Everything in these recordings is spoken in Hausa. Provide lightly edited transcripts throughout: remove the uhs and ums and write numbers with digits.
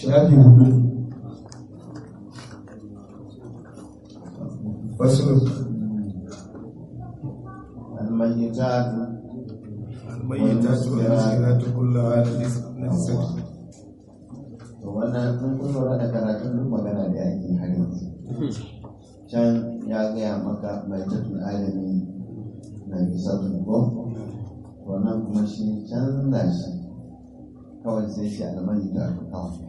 shafi hudu. Fasul الميتات والمسكرات كلها نجسة. to wannan kun lura da karatun duk magana da ake har yanzu. Can ya gaya maka mai tattun alami na bisa ko wannan kuma shi canza shi kawai sai shi almani ta kawai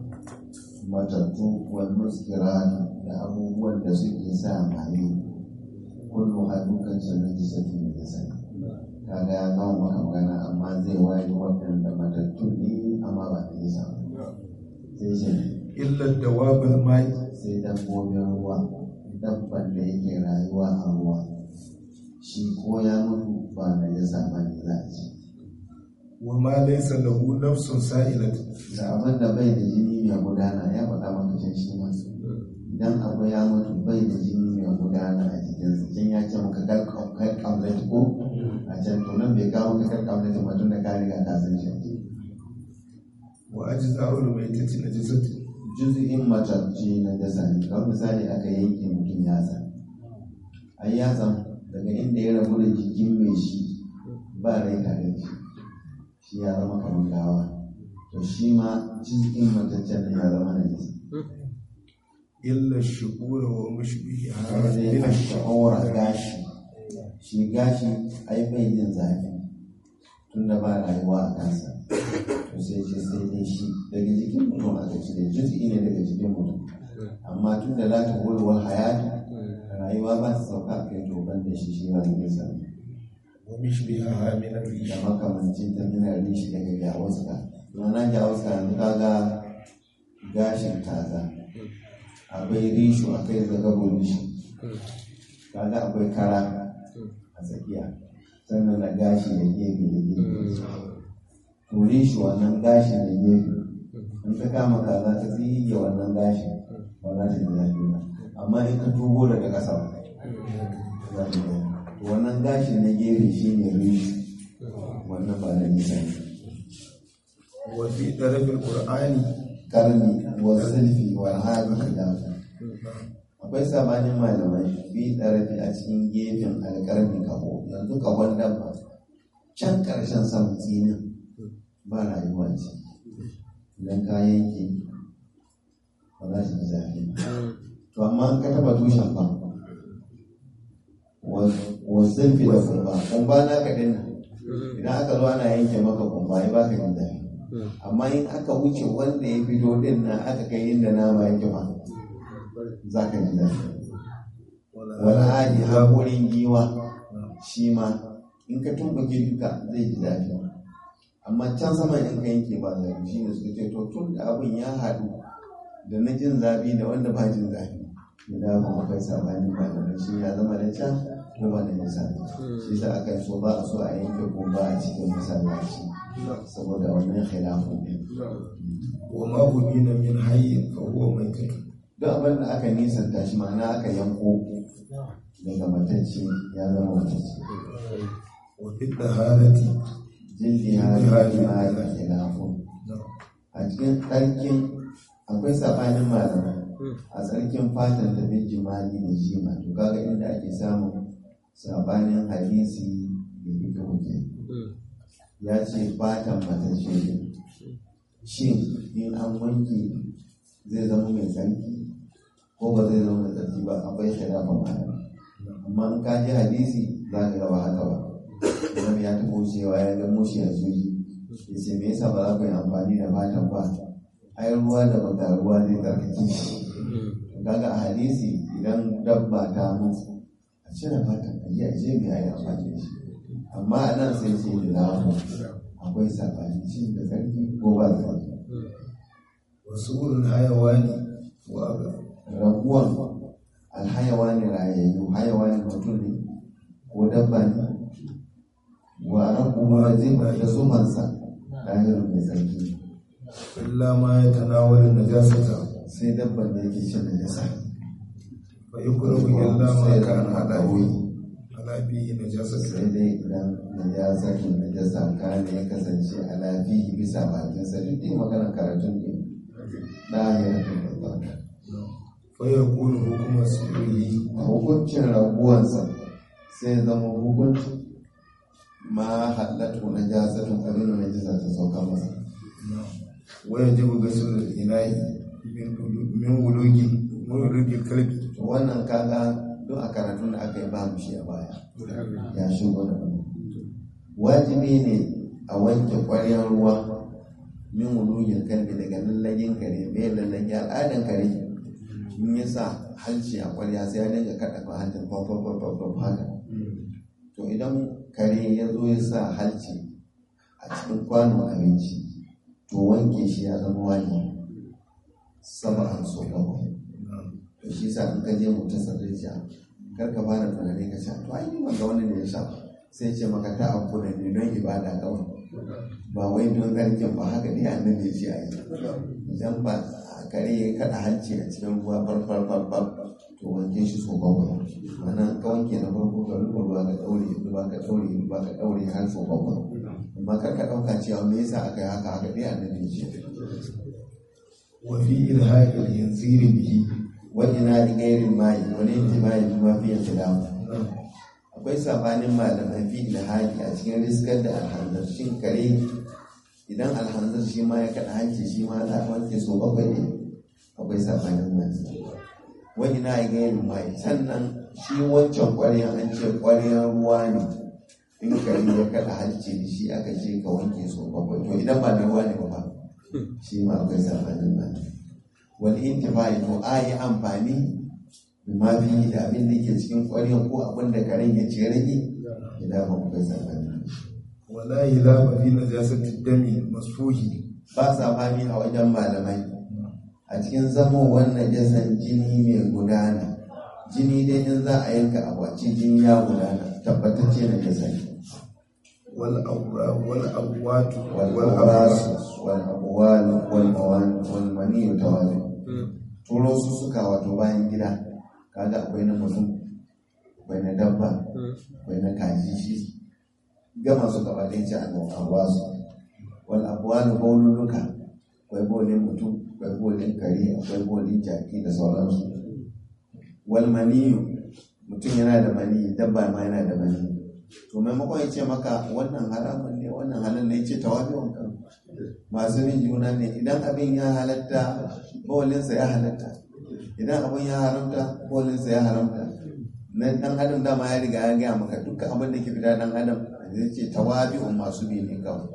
matattu wal muskirat da abubuwan da suke sa maye kullu hadukan sanin jisatin da sani kaga ya gama maka magana amma zai waye waɗanda matattu ne amma ba da nisa sai shi illa dawabul mai sai dabbobin ruwa dabban da yake rayuwa a ruwa shi ko ya mutu ba na jasa ba ne za a ci wa ma laysa lahu nafsun sa'ilat da abin da bai da jini mai gudana ya faɗa maka can shi ma idan abu ya mutu bai da jini mai gudana a cikin cikin ya ce maka kalkamlati ko a can to nan bai kawo ka kalkamlati ba tun da ka riga ka san shi wa ajza'ul maitati najasati juz'in matacci na jasa ne kamar misali aka yanke mutum yatsa ai yatsa daga inda ya rabu da jikin mai shi ba rai tare da shi ya zama kamar gawa to shi ma juz'in mataccen ya zama na jasa illa shukura wa mushbihi sai a sha'awar gashi shi gashi ai bai jin zafi tunda ba rayuwa a kansa to sai ce sai dai shi daga jikin mutum aka ci da juz'i ne daga jikin mutum amma tun da la ta wal hayatu rayuwa ba ta sauka kai to ban da shi ba ne sa wa mushbiha min al-rish da makamancin ta min al-rish daga jawaska wannan jawaska yanzu kaga gashin kaza akwai rishu akwai zagabon rishi kaga akwai kara a tsakiya sannan da gashi da gefe da gefe turi shi wannan gashin da gefe in ka kama kaza ta tsige wannan gashin ba za ta ji daɗi ba amma in ka tubo daga ƙasa ba za ta ji wannan gashin na gefe shi ne rishi wannan ba da nisa ne wa fi darafil qur'ani karni wa zulfi wa hadi khilafa akwai sabanin malamai bi ɗarafi a cikin gefen alƙarni kaho yanzu kahon dabba can ƙarshen samun tsinin ba rayuwa ce idan ka yanke ba za su ji zafi to amma an ka taɓa tushen ba wasu fi da kumba na ka dinna idan aka zo ana yanke maka kumba ya ba ka jin zafi amma in aka wuce wanda ya fito din na aka kai inda nama yake ma za ka ji zafi wani hadi haƙorin giwa shi ma in ka tumbuke duka zai ji zafi amma can sama in ka yanke ba zafi shi ne suka ce to tun da abin ya haɗu da na jin zafi da wanda ba jin zafi da kuma akwai sabanin ba da shi ya zama da can ko ba da nisa shi sa aka so ba a so a yanke ko ba a cikin masallaci saboda wannan khilafun ne wa ma hubina min hayyin fa huwa maitun duk abin da aka nisanta shi ma'ana aka yanko daga matacce ya zama matacce wa fi taharati jildi hali ma ya khilafun a cikin tsarkin akwai sabanin malamai a tsarkin fatan da bin jimali da jima to kaga inda ake samun sabanin hadisi da fito muke ya ce fatan matacce ne shin in an wanke zai zama mai tsarki ko ba zai zama mai tsarki ba akwai khilafin malamai amma in ka ji hadisi za ka gaba haka ba wani ya taɓa cewa ya ga mushi a juji ya ce me yasa ba za ku yi amfani da fatan ba ai ruwa da baka ruwa zai tsarkake shi kaga a hadisi idan dabba ta mutu a cire fatan a ji a je mai ayi amfani da shi amma a nan sai ce da lafu akwai sabani shi da tsarki ko ba tsarki wasu wurin hayawani wa raguwan alhayawani rayayyu hayawani mutum ne ko dabba ne wa raguwa da zumansa ɗahirin mai tsarki illa ma ya tanawar najasata sai dabban da yake cin najasa fa yukrahu illa ma kana hadawi ala bihi najasata sai dai idan najasa kana ya kasance ala bihi bisa bakin sa duk dai magana karatun ne ɗahiratin da tsarka. fayar kuna hukumar sirri A hukuncin raguwansa sai zama hukunci ma haɗatu na jasatun abin da najisa ta sauka masa. waya jibu gasar da inayi min wulogin kalbi. Wannan kaga duk a karatun da aka yi ba mu shi a baya ya shigo da wajibi ne a wanke ƙwaryar ruwa min wulogin kalbi daga lallagin kare mai lallagi al'adan kare in ya sa halci a ƙwarya sai ya dinga kaɗa ba hancin fafafafafaf haka. To idan kare ya zo ya sa halci a cikin kwanon abinci to wanke shi ya zama wani sama a so gaba. To shi sa in ka je mutum sadariya kar ka fara tunani ka sha to ai ban ga wani ne ya sha sai ce maka ta abu da ne don ibada kawai ba wai don garkin ba haka ne annabi ya ce a yi. Idan ba kare ya kaɗa hanci a cikin ruwa farfar to wanke shi so bakwai. Mana ka wanke na farko ka rufe ruwa ka ɗaure har so bakwai. Amma kar ka ɗauka cewa me yasa aka yi haka ne annabi ya ce. wa fi ilhaƙil yanziri bihi Wa ina da gairin mai wani intima'i kuma fiye da damu. Akwai sabanin malamai fi ilhaƙi a cikin riskar da alhanzar shin kare idan alhanzar shi ma ya kaɗa hanci shi ma za a wanke so bakwai ne. Akwai sabanin masu wani na gairin mai sannan shi wancan ƙwaryan an ce ƙwaryan ruwa ne in kare ya kaɗa hanci da shi aka ce ka wanke so bakwai. To idan ba da ruwa ne ba shi ma akwai sabanin masu wani intifa'i to a yi amfani da mafi da abin da ke cikin ƙwaryan ko abin da karen ya ce rage idan ba akwai sabanin. wala ilaha fi najasati dami masfuhi Ba sabani a wajen malamai a cikin zamo wannan jasan jini mai gudana. Jini dai in za a yanka abu a ce jini ya gudana tabbatacce na jasa ne. wal abwatu wal abuwal wal maniyu tawali. Turo su suka wato bayan gida kaga akwai na mutum akwai na dabba akwai na kaji shi gama su gaba ɗaya ce a wasu. Wal abuwal baululuka akwai bolin mutum akwai bolin kare akwai bolin jaki da sauransu. Wal maniyu mutum yana da mani dabba ma yana da mani. To maimakon ya ce maka wannan haramun ne wannan halal ne, ce tawabi wankan masu bin juna ne. Idan abin ya halatta bolinsa ya halatta, idan abin ya haramta bolinsa ya haramta. Na dan adam dama ya riga ya gaya maka dukkan abin da ke fita dan adam zai ce tawabi masu bin ne kawai.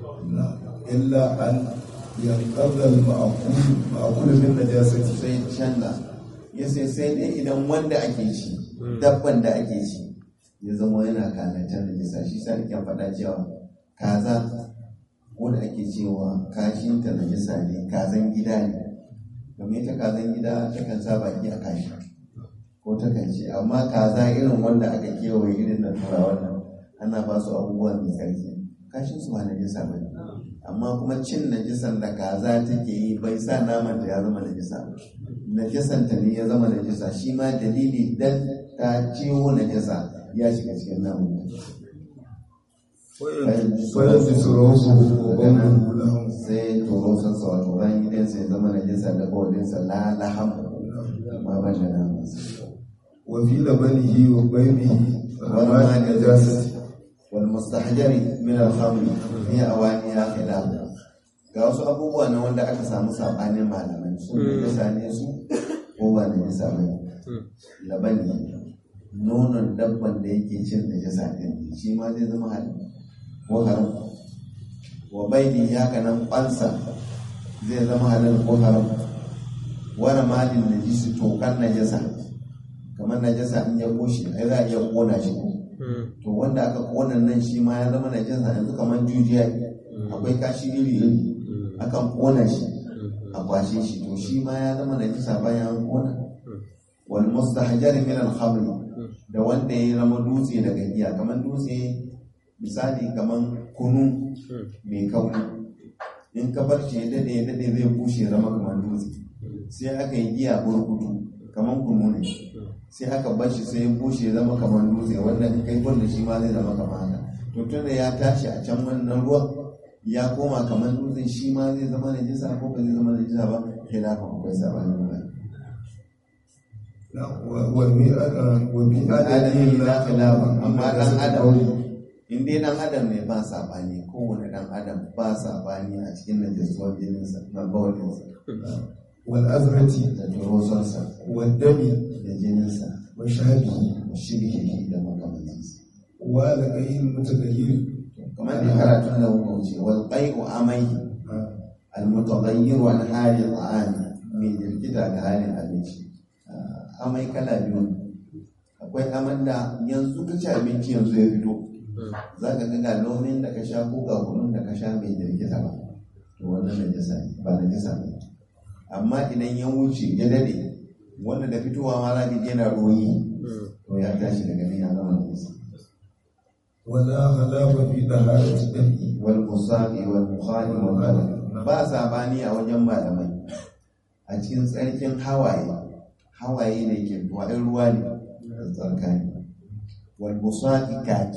illa an yanqadha al-ma'qul min najasati Sai canza ya sai dai idan wanda ake ci dabban da ake ci ya zama yana kalatar da nisa. Shi sa nake faɗa cewa kaza ko da ake cewa kashinta na nisa ne kazan gida ne domin ita kazan gida takan sa baki a kashi ko takan ce amma kaza irin wanda aka kewaye irin da turawan nan ana ba su abubuwa mai tsarki kashin su ba najisa ba ne. Amma kuma cin najisan da kaza take yi bai sa naman da ya zama najisa ba. Najisan ta ne ya zama najisa shi ma dalili dan ta ciwo najisa ya shiga cikin namun. fayar da suruhu lahum Sai toro sassa wato bayan gidansa ya zama najisa da bawalinsa lalaham amma ban da namun. wa fi labanihi wa baymihi ramad najasati wal mustahjari min al-khamri hiya awaniya khilaf. Ga wasu abubuwa na wanda aka samu sabanin malamai su najasa ne su ko ba najasa ba. Labani nonon dabban da yake cin najasa din shi ma zai zama halal ko haram. Wa baini haka nan kwansa zai zama halal ko haram. Wa ramadin najisi tokan najasa kamar najasa in ya bushe ai za a iya kona shi ko to wanda aka kona nan shi ma ya zama najasa. Yanzu kamar jujiya akwai kashi iri akan kona shi a kwashe shi to shi ma ya zama najasa bayan an kona. Wal mustahjar min al khamri da wanda ya zama dutse daga giya kamar dutse misali kamar kunu mai kauri in ka bar shi ya dade zai bushe zama kamar dutse. Sai aka yi giya burkutu kamar kunu ne sai aka bar shi sai ya bushe zama kamar dutse wanda kai wanda shi ma zai zama kamar haka. To tunda ya tashi a can wannan ruwan ya koma kamar dutsen shi ma zai zama najisa ko ba zai zama najisa ba khilafin akwai sabanin ba adami la khilafin amma dan adam in dai dan adam ne ba sabani kowane dan adam ba sabani a cikin najisuwar jininsa na bawalinsa wal azrati da turosonsa wal dami da jininsa wa shabi da shirki da makamancinsa wa laqayin mutagayyir kamar da karatun da muka wuce wal qai'u amai al mutaghayyir wal hali ta'ami mai jirkita da halin abinci amai kala biyu akwai aman da yanzu ka ci abinci yanzu ya fito za ka ga lomin da ka sha ko ga kunun da ka sha mai jirkita ba to wannan najasa ne ba najasa ne amma idan ya wuce ya dade wanda da fitowa ma za ka yana royi to ya tashi daga nan ya zama najasa wala khalafa fi taharati dami wal musaqi wal mukhali wal qalam ba sabani a wajen malamai a cikin tsarkin hawaye ne ke tuwaɗin ruwa ne da tsarkani wal musaqi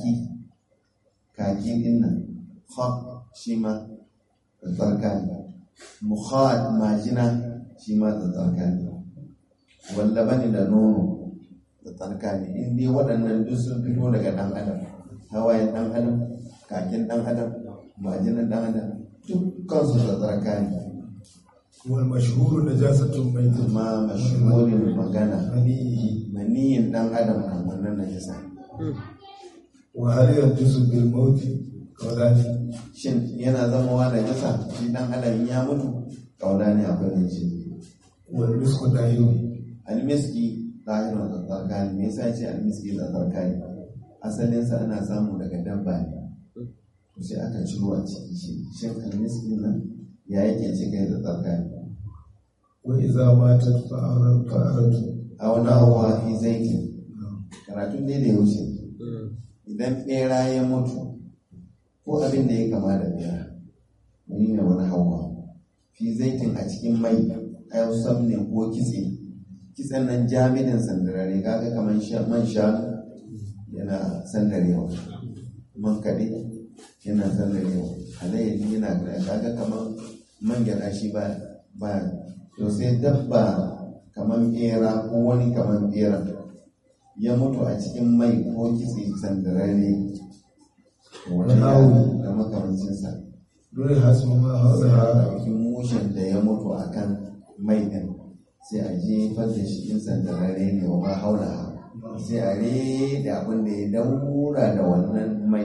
kaki din nan shi ma da tsarkani mukhal majina shi ma da tsarkani wal labani da nono da tsarkani in dai waɗannan duk sun fito daga ɗan adam hawayen ɗan adam kakin ɗan adam majinan ɗan adam dukkan su da tsarkani wal mashhuru najasatun maytun ma mashhurin magana manihi maniyin ɗan adam kan wannan najasa wa hal yanjusu bil mauti qawlani shin yana zama wa najasa shi ɗan adam ya mutu qawlani akwai najasa wal misku dayyun almiski tahirun da tsarkani me yasa ce almiski da tsarkani asalinsa ana samu daga dabba ne to sai aka ciro a cikin shi shin almiskin nan ya yake cika da tsarkani wa iza matat fa'aratu a wani hawa fi zaitin karatun dai da ya wuce idan bera ya mutu ko abin da ya kama da bera wani ne wani hawa fi zaitin a cikin mai ayyusam ne ko kitsen nan jami'in sandarare kaga kamar man shanu yana sandarewa man kaɗe yana sandarewa halayyar yana kaga kamar man gyaɗa shi ba to sai dabba kamar bera ko wani kamar bera ya mutu a cikin mai ko kitse sandarare wani da makamancinsa dole hasu ma sai a haza ɗauki mushen da ya mutu a kan mai ɗin sai a jefar da shi in sandarare ne wa ma haula sai a rede abin da ya daura da wannan mai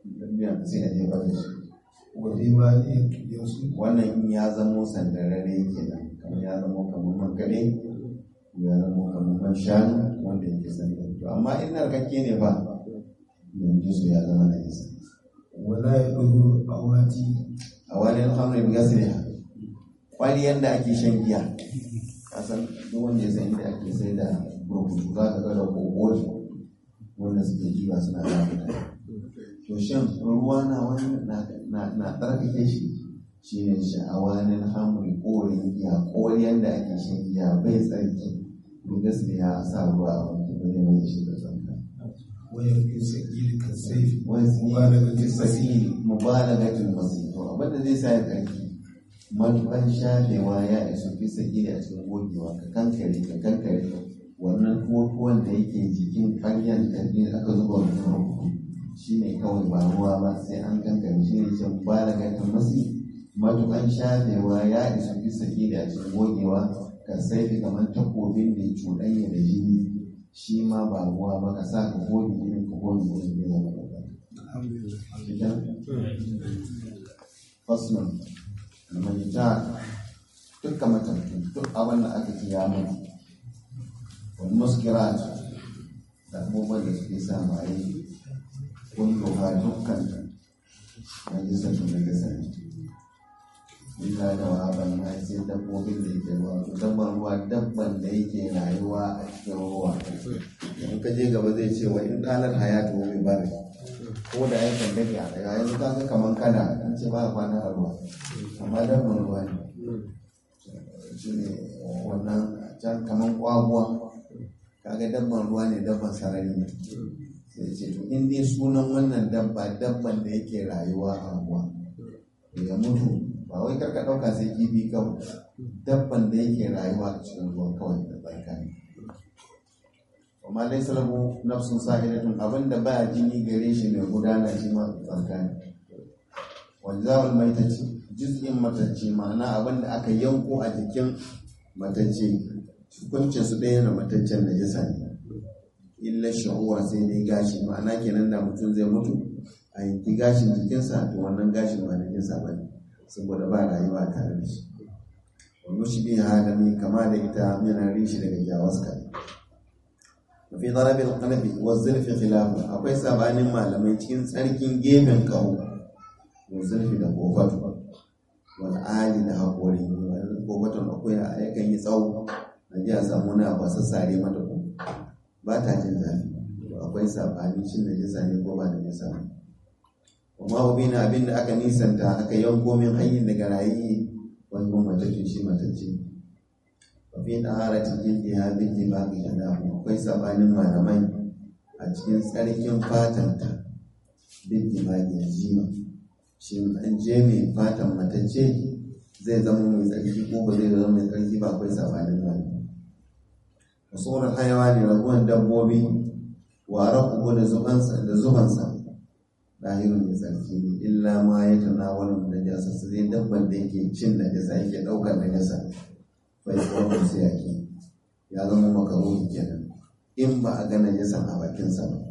sai a jefar da shi wa fi mali yasu wannan in ya zamo sandarare kenan kamar ya zamo kamar man gare ya zamo kamar man shanu wanda yake sandarare to amma in narkakke ne ba yanzu su ya zama najisa wala yaduru awati a wani alhamdulillah gasriha kwali yanda ake shan giya kasan duk wanda ya san inda ake sai da burkutu za ka ga da kokoji wanda suke jiba suna lafiya to shan ruwa na wani na tsarkake shi shine sha'awanin hamri korin giya koriyan da ake shan giya bai tsarki to gaskiya a sa ruwa a wanke ba zai mai shi da tsarka wa yarki sakil kasayf wani mubalagatin sasi mubalagatin masih to abinda zai sa ya tsarki matuƙar shafewa ya isu fi sakili a cikin gogewa ka kankare wannan tuwon da yake jikin ƙaryan ƙarfi aka zuba mutum shi ne kawai ba ruwa ba sai an kankare shi ne can balagatin masi matuƙar shafewa ya isu fi sakili a cikin gogewa ka saifi kamar takobin da ya cuɗanya da jini shi ma ba ruwa ba ka sa ka goge jini ka goge jini zai zama da fasman almanita dukkan matattu duk abin da aka ce ya mutu wani muskirat da abubuwan da suke sa maye kullu ha dukkan na jisa tun da gasa ne illa da waban ma sai dabbobin da yake ruwa to dabban ruwa dabban da yake rayuwa a cikin ruwa in ka je gaba zai ce wa in dalar hayatu mai bari ko da yakan dake a daga yanzu ka ga kaman kada an ce ba kwana a ruwa amma dabban ruwa ne shi ne wannan can kaman kwaguwa kaga dabban ruwa ne dabban sarari ne sai ce to in dai sunan wannan dabban da yake rayuwa a ruwa ya mutu ba wai karka ɗauka sai kifi kawai, dabban da yake rayuwa a cikin ruwan kawai da barka ne. amma dai salabu nafsun sa'idatun abinda ba jini gare shi mai gudana shi ma barka ne. wanzawar maitacce juz'in matacce ma'ana abinda aka yanko a jikin matacce hukuncin su ɗaya da mataccen da jisa ne, illa sha'uwa sai dai gashi, ma'ana kenan da mutum zai mutu a yanki gashin jikinsa to wannan gashin ba na jinsa ba ne saboda ba rayuwa tare da shi. wani shi biya hadami kama da ita yana rishi daga jawaska. mafi zarabin kanabi wa zurfi khilafu akwai sabanin malamai cikin tsarkin gefen kawo wa zurfi da kofato wani ali da haƙori. wani kofaton akwai a yakan yi tsawo na ji a samu na ba sassare mata ko ba ta jin zafi. akwai sabani shin da jisa ne ko ba da jisa ne. amma wabi na abin da aka nisanta aka yanko min hanyar daga rayi wani matacce shi matacce. wafi na haratin jirgi ya bin jima'i da damu akwai sabanin malamai a cikin tsarkin fatanta bin jima'i da jima. shi an je mai fatan matacce zai zama mai tsarki ko ba zai zama mai tsarki ba, akwai sabanin malamai. sauran hayawa ne raguwan dabbobi wa rakubu da zubansa ɗahirin mai tsarki ne, illa ma ya tanawalin najasa su zai dabban da yake cin najasa yake ɗaukar najasa bai tsawon sai yake ya zama makaruhi kenan in ba a ga najasan a bakinsa ba.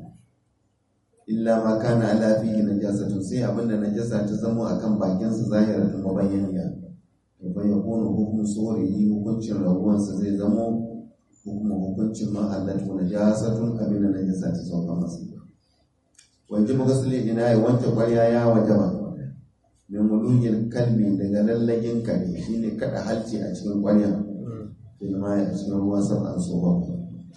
illa ma kana ala fihi najasatun sai abinda najasa ta zama akan bakinsa zahiratun mabayyaniya to bai yakunu hukumu sorihi hukuncin raguwansa zai zama hukuncin ma'allatu najasatun abinda najasa ta zama masa. wajibu gasli ina ya wanke kwarya ya wajaba min mulugin kalbi daga lallagin kare shine kada halci a cikin kwarya ilma a cikin ruwa sab'an so bakwai.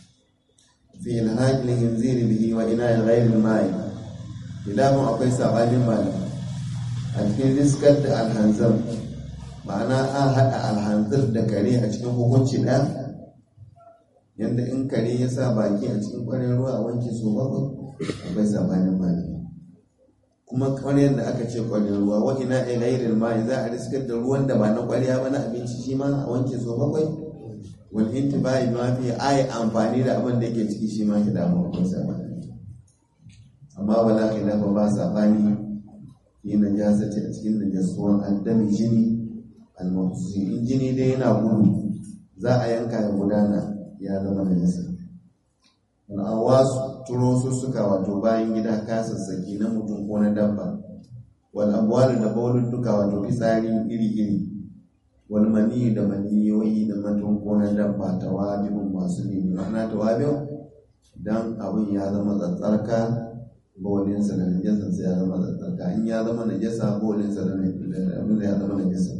fi ilhaqil hinziri bihi wa ina ghayr al-ma'i idan akwai sabanin malam a cikin riskar da alhanzar, ma'ana an haɗa alhanzar da kare a cikin hukunci ɗaya yadda in kare ya sa baki a cikin ƙwarin ruwa a wanke so bakwai akwai sabanin malami. kuma ƙwaryar da aka ce ƙwarin ruwa wa ina ilairin mai za a riskar da ruwan da ba na ƙwarya ba na abinci shi ma a wanke so bakwai. wal intibai ma fi ai amfani da abin da yake ciki shi ma ki damu akwai sabani. amma wala khilafa ba sabani yi najasati a cikin najasuwan addami jini al-mawsusi in jini dai yana gudu za a yanka ya gudana ya zama najasa. al'awasu turo su suka wato bayan gida kasassaki na mutum ko na dabba. wal abwalu da baulun duka wato fitsari iri-iri. wal mani da maniyoyi da mutum ko na dabba tawabin masu limi ma'ana tawabin dan abin ya zama tsatsarka baulinsa da najasansa ya zama tsatsarka in ya zama najasa baulinsa da abin ya zama najasa.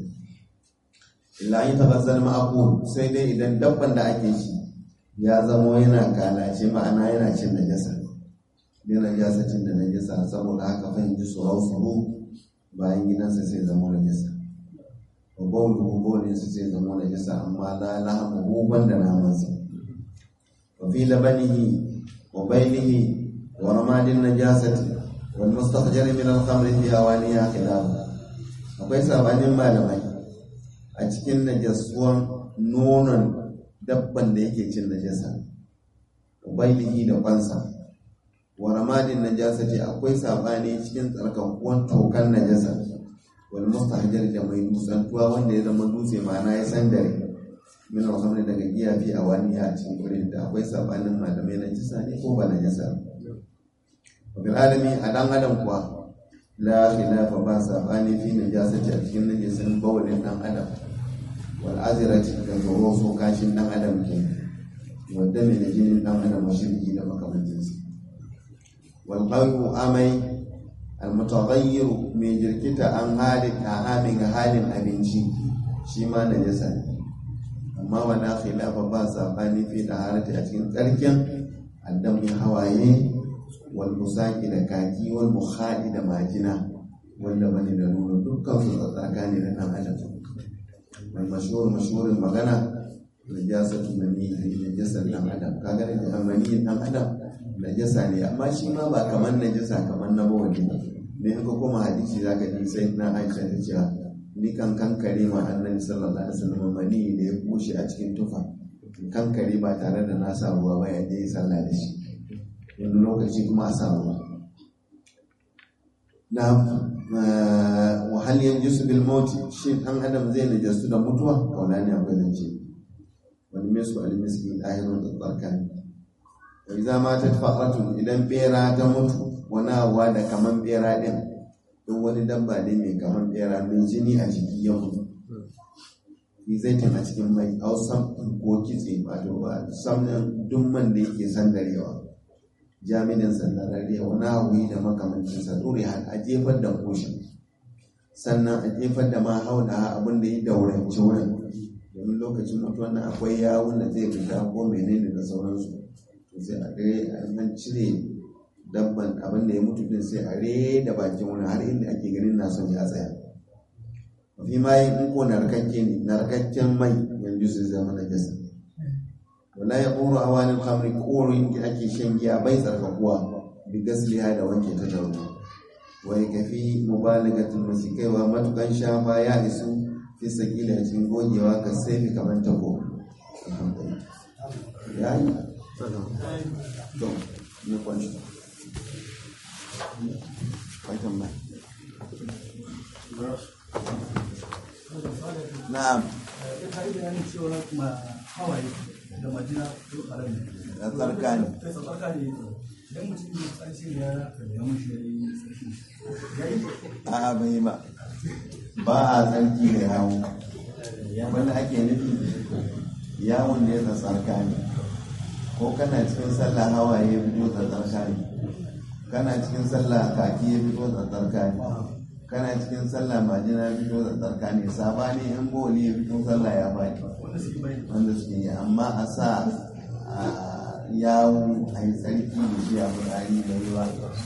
illa yi tabazzal ma'akul sai dai idan dabban da ake ci ya zama yana kalace ma'ana yana cin najasa yana jasa cin da najasa saboda haka fahimci surau bayan gidansa sai zama najasa wa baulinsa sai zama najasa amma la lahamu huban da namansa. wa fi labanihi wa bainihi wa ramadin najasati wal mustahjar min al-khamri fi awaniya khilaf akwai sabanin malamai a cikin najasuwan nonon dabban da yake cin najasa ubailihi da kwansa. wa ramadin najasati akwai sabani cikin tsarkakuwan tokan najasa wal mustahjar da mai dusantuwa wanda ya zama dutse ma'ana ya sandare min al-khamri daga giya fi awaniya a cikin gurin da akwai sabanin malamai najasa ne ko ba najasa. wa bil adami a dan adam kuwa la khilafa ba sabani fi najasati a cikin najasin bawlin dan adam wal azirati da tsoro so kashin dan adam ke wanda mai jinin dan adam shirki da makamancinsa. wal qalbu amai al mutaghayyir mai jirkita an halin ahamin halin abinci shi ma najasa ne amma wala khilafa ba sabani fi taharati a cikin tsarkin addam hawaye wal musaqi da kaki wal mukhadi da majina wanda bane da nono dukkan su tsakani da dan adam. mai mashhurin magana najasatu mani najasar dan adam kaga da mani dan adam najasa ne amma shi ma ba kamar najasa kamar na bawali ba ne in ka koma hadisi za ka ji sai na Aisha ta ce ni kan kankare ma annabi sallallahu alaihi wasallam mani da ya bushe a cikin tufa kankare ba tare da na sa ruwa ba ya je sallah da shi wani lokaci kuma a sa ruwa na wahal yanjisu bil mauti shi dan adam zai najasu da mutuwa kauna ne akwai zance wani mesu alimiski ɗahirun da tsarkani wa iza ma ta faƙatun idan bera ta mutu wani abuwa da kaman bera ɗin don wani dabba ne mai kaman bera mai jini a jiki ya mutu zai a cikin mai hausan ko kitse wato samun dumman da yake sandarewa jami'in sandarewa wani abu da makamancinsa dore a jefar da koshi sannan a jefar da ma hauna abin da ya dauranci wurin domin lokacin mutuwan nan akwai yawon da zai fita ko menene da sauransu to sai a gare an cire dabban abin da ya mutu din sai a da bakin wani har inda ake ganin na son ya tsaya fi mai in ko narkakken mai yanzu su zama na jasa wala ya ƙoro a wani kamar ƙorin da ake shan giya bai tsarkakuwa bi gasliha da wanke ta da ruwa wai kafi mubalagatul masikaiwa matukan shafa ya isu fi sakila cikin gogewa ka sai kamar tako ya yi to ne kwanci kwaitan mai na'am da majina da tsarkani a bai ba a tsarki da yawo wanda ake nufi yawon da ya tsarka ne ko kana cikin sallah hawaye ya fito tsarka ne kana cikin sallah kaki ya fito tsarka ne kana cikin sallah majina ya fito tsarka ne sabani in boli ya fito sallah ya baki wanda suke yi amma a sa yawo a yi tsarki da shi a furari da ruwa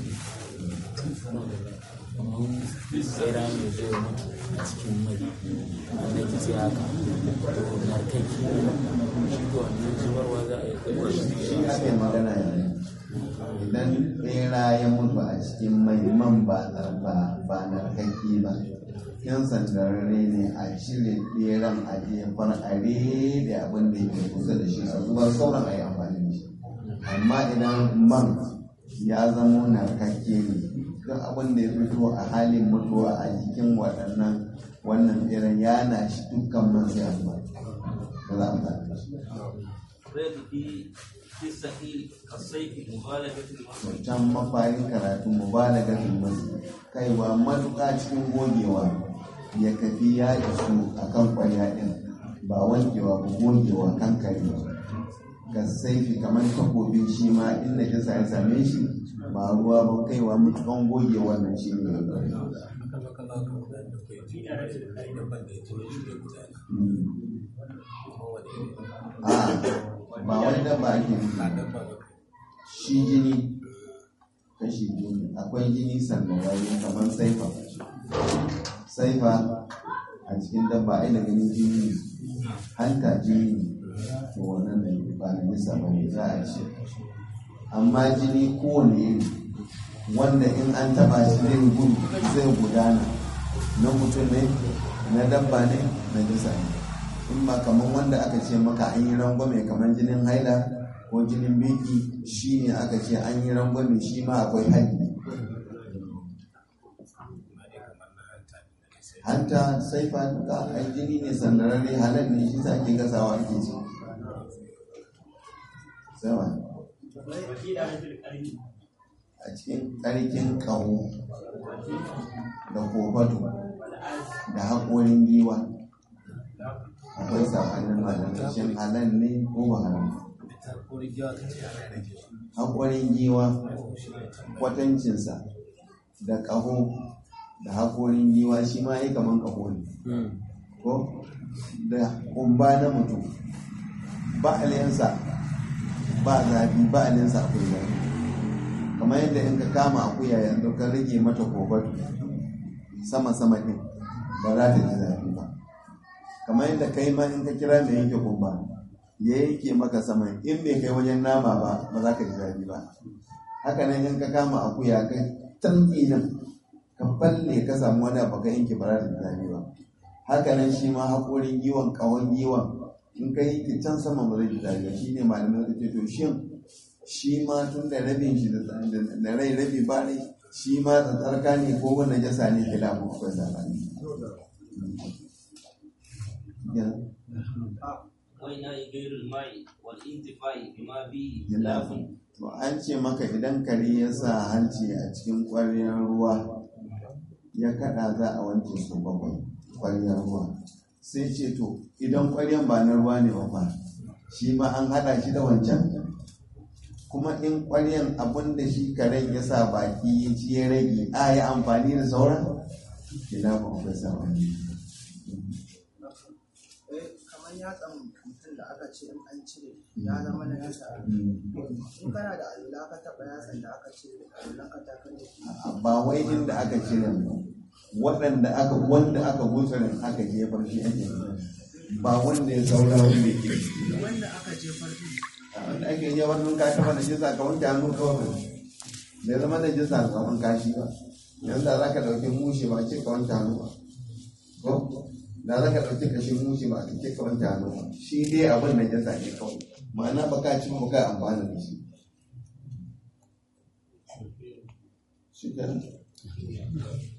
tsira mai zai mutu a cikin mai wanda ke sai haka to narkaki shi ko wannan zubarwa za a yi shi ake magana yanzu idan bera ya mutu a cikin mai man ba narkaki ba yan sandarare ne a cire beran a jefar a da abin da yake kusa da shi a zuwa sauran a yi amfani da shi amma idan man ya zamo narkakke ne duk abin da ya fito a halin mutuwa a jikin wannan beran ya na shi dukkan man sai amma ba za a zaɓe shi can mafarin karatu mubalagatul masu kaiwa matuƙa cikin gogewa ya kafi ya isu a kan ƙwarya ɗin ba wankewa ba gogewa kan kare ga saifi kamar takobin shi ma inda kisa ya same shi ba ruwa ba kaiwa matuƙan goge wannan shi ne ba wani dabba ake nufi shi jini kashi jini akwai jini sannan wani kamar saifa a cikin dabba ai da ganin jini hanta jini to wannan da ba na nisa ba ne za a ce amma jini kowane iri wanda in an taba shi zai gudana na mutum ne na dabba ne na nisa ne in ba kamar wanda aka ce maka an yi rangwame kamar jinin haila ko jinin biki shi ne aka ce an yi rangwame shi ma akwai haƙƙi hanta sai duka ai jini ne sandararre halal ne shi sa ke gasawa ake ci sama a cikin ƙarƙin ƙaho da kofato da haƙorin giwa akwai sabanin malamai shin halal ne ko ba halal haƙorin giwa kwatancinsa da ƙaho da haƙorin giwa shi ma yi kaman ƙaho ne ko da ƙumba na mutum ba aliyansa ba zafi ba aliyansa akwai zafi kamar yadda in ka kama akuya yanzu ka rage mata kofato sama-sama ɗin ba za ta ji zafi ba kamar yadda kai ma in ka kira mai yanke kumba ya yanke maka sama in bai kai wajen nama ba ba za ka ji zafi ba haka nan in ka kama akuya kai tantsi nan ka falle ka samu wani abu ka yanke bara da fitsari ba. Haka nan shi ma haƙorin giwon, ƙahon giwon in ka yanke can sama ba zai fitsari ba. Shi ne malamai suka ce to shin shi ma tun da rabin shi da rai rabi ba rai shi ma tsarka ne ko wanda jasa ne ke damu akwai sabani. To an ce maka idan kare ya sa hanci a cikin ƙwaryar ruwa ya kada za a wanke su 7 ƙwaryar ruwa. Sai ce to idan ƙwaryar ba na ruwa ne ba shi ma an hada shi da wancan. Kuma in ƙwaryan abin da shi karen ya sa baki ya ci ya rage a yi amfani da sauran ina ba akwai sabani. Kamar yatsan mutum da aka ce in an cire ya zama na yasa in kana da alula ka taɓa yatsan da aka cire alulan ka ta kan ba wai inda aka cire wanda aka gutsura aka jefar shi ake ba wanda ya saura wanda aka jefar wanda ake jefar nun ka taɓa da jisa ka wanke hannu kawai bai zama da jisa ka wanka shi ba. yanzu da za ka ɗauki mushe ba ce ka wanke hannu ba ko da za ka ɗauki kashin mushe ba ce ka wanke hannu ba. Shi dai abin da jisa ne kawai ma'ana ba ka ci ba ka amfana da shi. Shi